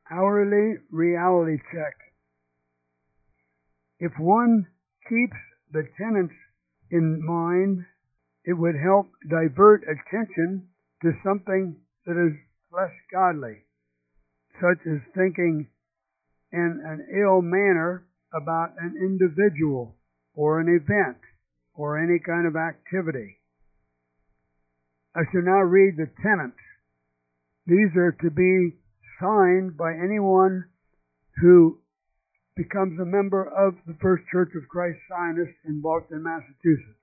Hourly reality check. If one keeps the tenets in mind, it would help divert attention to something that is less godly, such as thinking in an ill manner about an individual or an event or any kind of activity. I shall now read the tenets. These are to be signed by anyone who becomes a member of the First Church of Christ Zionists in Boston, Massachusetts.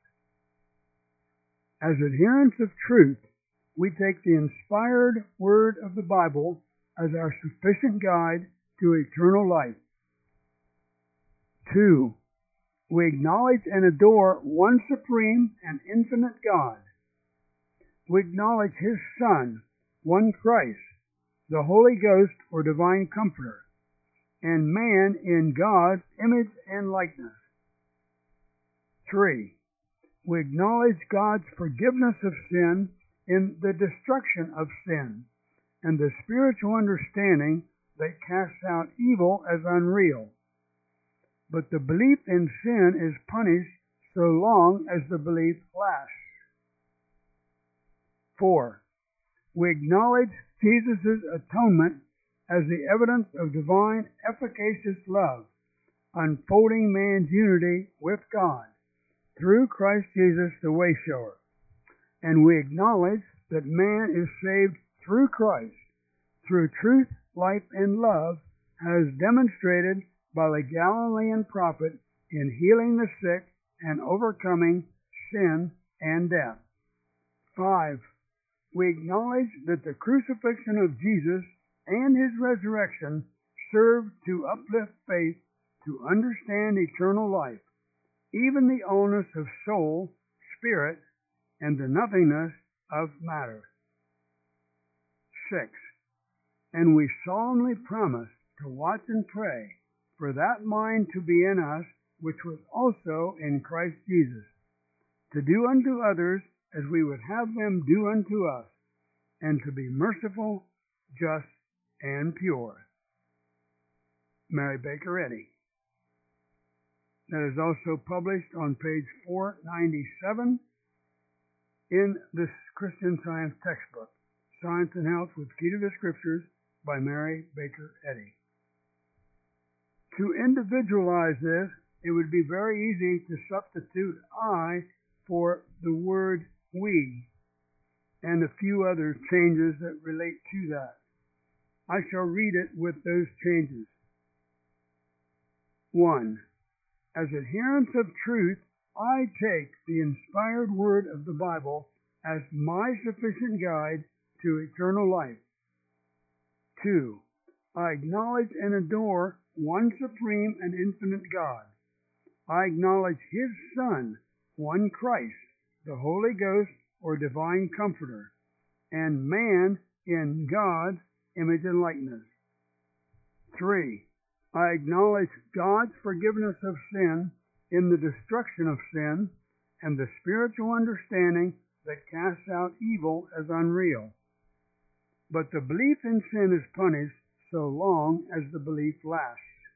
As adherents of truth, we take the inspired word of the Bible as our sufficient guide to eternal life. 2. We acknowledge and adore one supreme and infinite God. We acknowledge His Son, one Christ, the Holy Ghost or Divine Comforter, and man in God's image and likeness. 3. We acknowledge God's forgiveness of sin in the destruction of sin, and the spiritual understanding that casts out evil as unreal. But the belief in sin is punished so long as the belief lasts. 4. We acknowledge Jesus' atonement as the evidence of divine efficacious love, unfolding man's unity with God through Christ Jesus the way-shower. And we acknowledge that man is saved through Christ, through truth, life, and love, as demonstrated by the Galilean prophet in healing the sick and overcoming sin and death. 5. We acknowledge that the crucifixion of Jesus and His resurrection served to uplift faith to understand eternal life, even the illness of soul, spirit, and the nothingness of matter. 6. And we solemnly promise to watch and pray for that mind to be in us which was also in Christ Jesus, to do unto others as we would have them do unto us, and to be merciful, just, and pure. Mary Baker Eddy. That is also published on page 497 in the Christian Science textbook, Science and Health with Key to the Scriptures by Mary Baker Eddy. To individualize this, it would be very easy to substitute I for the word we, and a few other changes that relate to that. I shall read it with those changes. 1. As adherents of truth, I take the inspired word of the Bible as my sufficient guide to eternal life. 2. I acknowledge and adore one supreme and infinite God. I acknowledge His Son, one Christ, the Holy Ghost or Divine Comforter, and man in God's image and likeness. 3. I acknowledge God's forgiveness of sin in the destruction of sin and the spiritual understanding that casts out evil as unreal. But the belief in sin is punished so long as the belief lasts.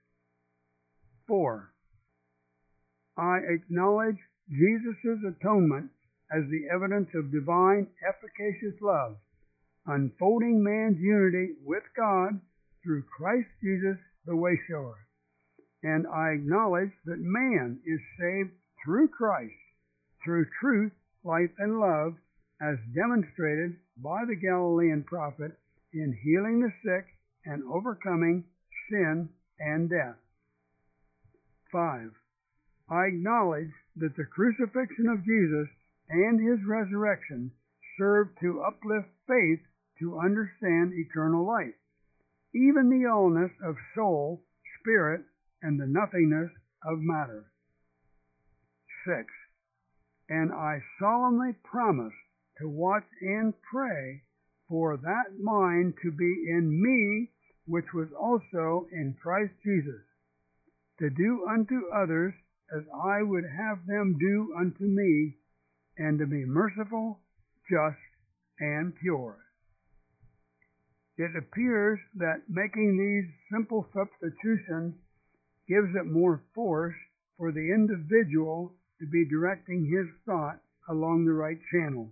4. I acknowledge Jesus' atonement as the evidence of divine efficacious love, unfolding man's unity with God through Christ Jesus the way-shower. And I acknowledge that man is saved through Christ, through truth, life, and love, as demonstrated by the Galilean prophet in healing the sick and overcoming sin and death. 5. I acknowledge that the crucifixion of Jesus and His resurrection served to uplift faith to understand eternal life, even the illness of soul, spirit, and the nothingness of matter. 6. And I solemnly promise to watch and pray for that mind to be in me which was also in Christ Jesus, to do unto others as I would have them do unto me, and to be merciful, just, and pure. It appears that making these simple substitutions gives it more force for the individual to be directing his thought along the right channel.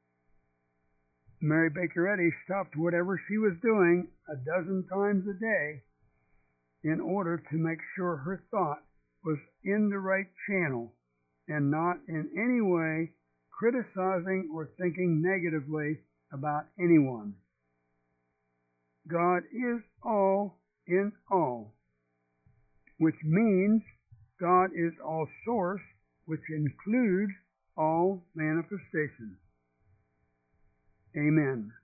Mary Baker Eddy stopped whatever she was doing 12 times a day in order to make sure her thought was in the right channel and not in any way criticizing or thinking negatively about anyone. God is all in all, which means God is all source, which includes all manifestations. Amen.